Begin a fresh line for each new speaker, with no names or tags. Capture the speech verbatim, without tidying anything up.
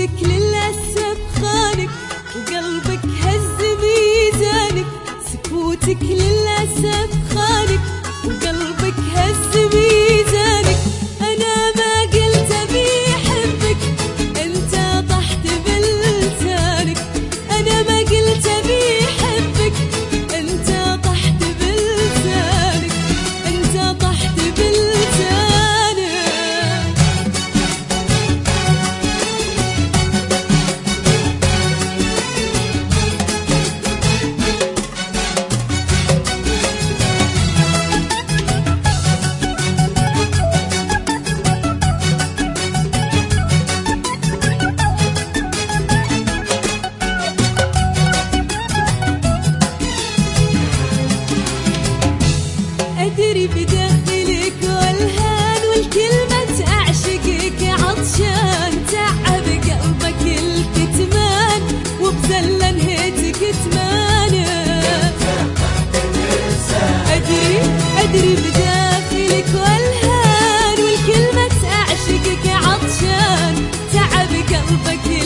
سكوتك للأسف خانك وقلبك هز ميزانك، سكوتك للأسف خانك وقلبك هز ميزانك. أنا ما قلت أبي أحبك أنت طحت بلسانك، أنا ما قلت أبي أحبك أنت طحت بلسانك، أنت طحت بلسانك. أدري بداخلك والهان والكلمة أعشقك عطشان، تعب قلبك الكتمان وبذلة نهيت كتمانه. أدري أدري بداخلك والهان والكلمة أعشقك عطشان، تعب قلبك